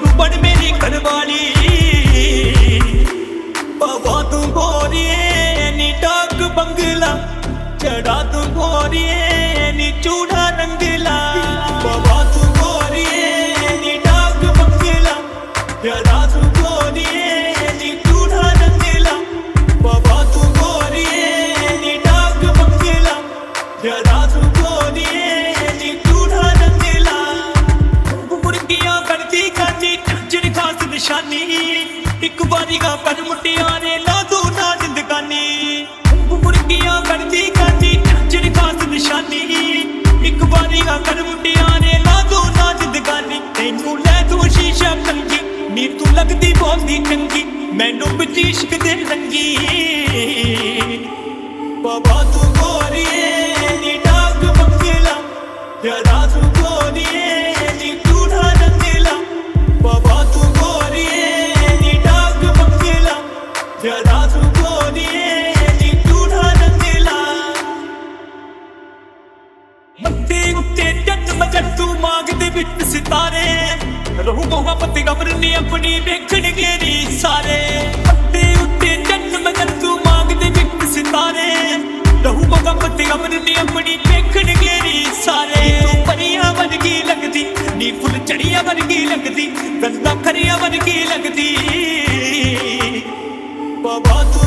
तू बन मेरी घरवाली। बाबा तू गोरिए नी डाक बंगला, चढ़ा तू गोरिए नी चूड़ा रंगला। बाबा तू गोरिए नी डाक बंगला, चढ़ा तू गोरिए नी चूड़ा रंगला। बाबा तू गोरिए नी डाक बंगला, चढ़ा तू गोरिए नी चूड़ा रंगला। मुर्गियां करती खाती झंझर खास निशानी, एक बारी का पर मुटियारे ला दो ना जिंदगानी। मुर्गियां करती खाती झंझर खास निशानी, एक बारी का कर मुटियारे ला दो ना जिंदगानी। तेनू लै तू शीशा कंगी नी तू लगदी बोलदी चंगी, मैनू बिच इश्क दे रंगी। बाबा तू गोरिए नी डाक बंगला, जरा तू गोरिए नी चूड़ा रंगला। बाबा तू गोरिए नी डाक बंगला, जरा तू गोरिए नी चूड़ा रंगला। मत्थे उत्ते जन्म जट्टू मांग दे विच सितारे, रहू मोहब्बत गबर नी अपनी वेखण गेरी सारे। मत्थे उत्ते जन्म जट्टू मांग दे विच सितारे, रहू मोहब्बत गबर नी अपनी वेखण गेरी सारे। तू परियां वर्गी लगदी नी फुल चढ़िया वर्गी लगदी, गंदा खरिया वर्गी लगदी। बाबा तू